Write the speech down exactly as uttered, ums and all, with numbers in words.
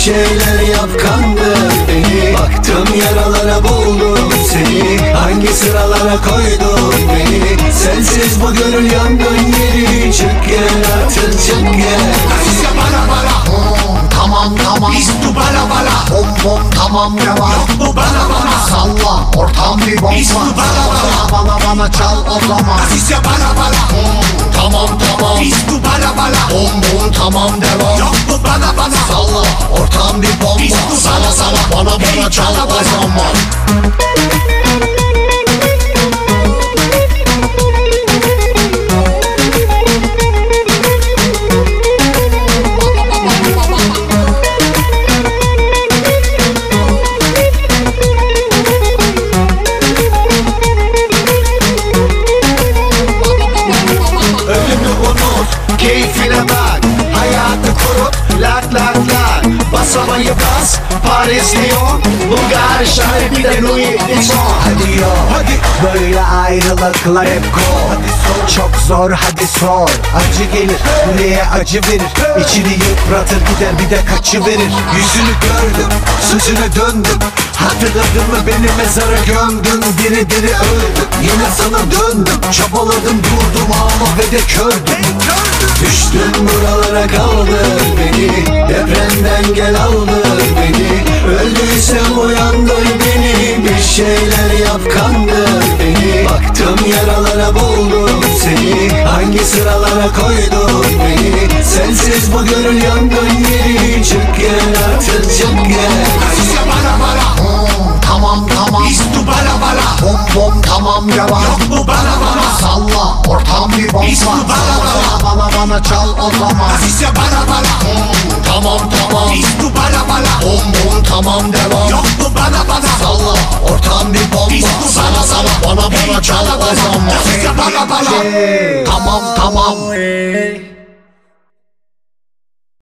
şeyler yap, kandır beni. Baktım yaralara, buldum seni. Hangi sıralara koydun beni? Sensiz bu gönül yangın yeri. Çık gel artık, çık gel. Azize bala bala, hmm, tamam tamam. İstu bala bala, bom bom tamam devam. Yok bu bana bana, salla ortam bir bomba. İstu bala bala, bana bana çal o zaman. Azize bala bala, hmm, tamam tamam. İstu bala bala, bom bom tamam devam. Yok bu bana bana, salla ortam bir bomba. İstu sana sana, bana bana çal o zaman. Keyfine bak, hayatı kurut, lak lak lak. Basamayı bas, Paris, Lyon, Bulgar, şahit bir de Louis Vuitton. Hadi yo, hadi. Böyle ayrılıklar hep kol. Çok zor, hadi sor. Acı gelir, buraya acı verir. İçini yıpratır, gider bir de kaçı verir. Yüzünü gördüm, sözüne döndüm. Hatırladın mı beni mezara gömdün. Diri diri öldüm, yine sana döndüm. Çabaladım, durdum ama ve de kördüm. Düştüm buralara, kaldır beni. Depremden gel aldır beni. Öldüysem uyandır beni. Bir şeyler yap, kandır beni. Baktım yaralara, buldum seni. Hangi sıralara koydun beni? Sensiz bu gönül yangın yeri. Çık gel artık, çık gel. Azize bala bala, hmm, tamam tamam. İstu bala bala, bom bom tamam devam. Yok bu bana bana, salla ortam bir bomba. İstu bala bala, bana bana çal o zaman. Azize bala bala, hmm, tamam tamam. İstu bala bala, bom bom tamam devam. Yok bu bana bana, salla ortam bir bomba. İstu sana sana, bana bana çal o zaman. Azize bala bala, tamam tamam.